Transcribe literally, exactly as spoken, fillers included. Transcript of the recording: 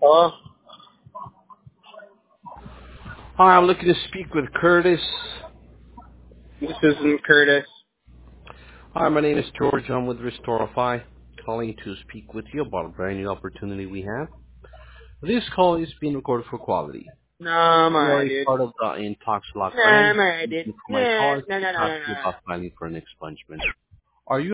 Oh, Hi, I'm looking to speak with Curtis. this isn't Curtis. Hi, my name is George. I'm with Restorify, calling to speak with you about a brand new opportunity we have. This call is being recorded for quality. No, I'm We are alright, a dude. part of the InTalksLock No, I'm brand. alright, dude. Looking for my No, call is no, to no, no, talk no, to you no. about filing for an expungement. Are you